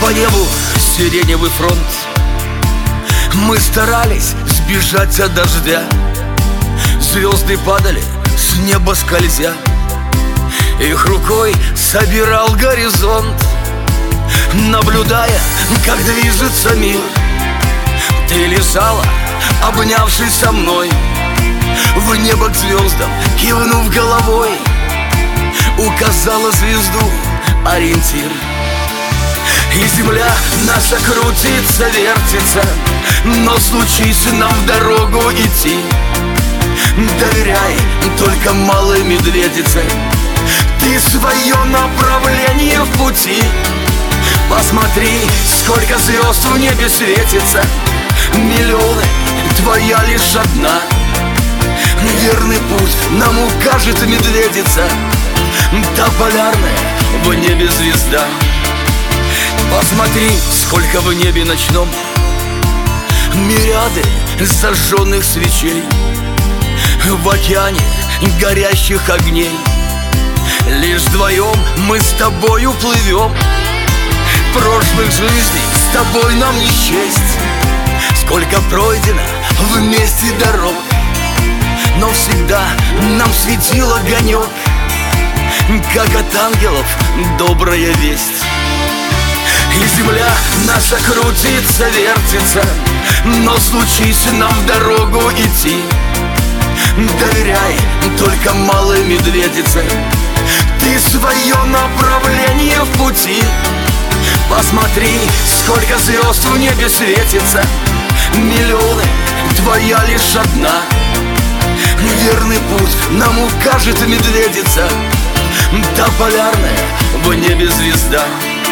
По небу сиреневый фронт. Мы старались сбежать от дождя. Звезды падали с неба скользя. Их рукой собирал горизонт. Наблюдая, как движется мир, ты лежала, обнявшись со мной, в небо к звездам кивнув головой, указала звезду ориентир. И земля наша крутится, вертится, но случись нам в дорогу идти, доверяй только малой медведице, ты свое направление в пути. Посмотри, сколько звезд в небе светится, миллионы, твоя лишь одна. Верный путь нам укажет медведица, та полярная в небе звезда. Посмотри, сколько в небе ночном мириады зажженных свечей, в океане горящих огней. Лишь вдвоем мы с тобою плывем. Прошлых жизней с тобой нам не счесть. Сколько пройдено вместе дорог, но всегда нам светил огонек, как от ангелов добрая весть. И земля наша крутится, вертится, но случись нам в дорогу идти, доверяй только малой медведице, ты свое направление в пути. Посмотри, сколько звезд в небе светится, миллионы, твоя лишь одна. Верный путь нам укажет медведица, та полярная в небе звезда.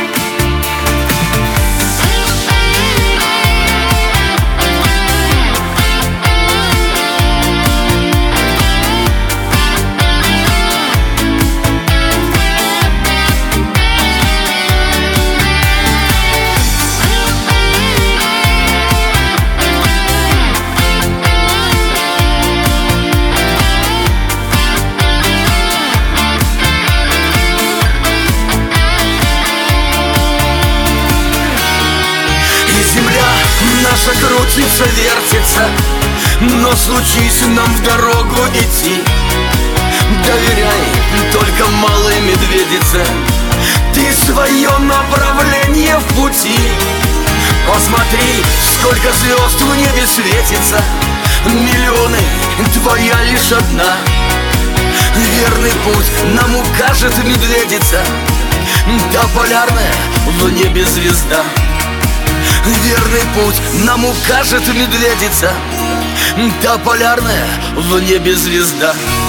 Наша крутится, вертится, но случись нам в дорогу идти, доверяй только малой медведице, ты свое направление в пути. Посмотри, сколько звезд в небе светится, миллионы, твоя лишь одна. Верный путь нам укажет медведица, та полярная в небе звезда. Верный путь нам укажет медведица, та полярная в небе звезда.